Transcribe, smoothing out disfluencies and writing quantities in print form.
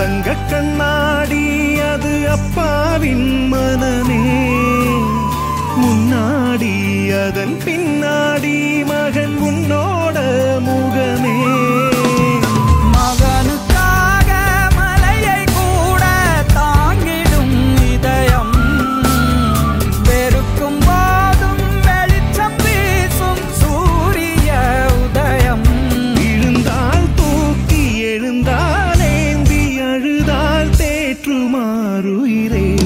தங்க கண்ணாடி அது அப்பாவின் மனமே, முன்னாடி அதன் பின்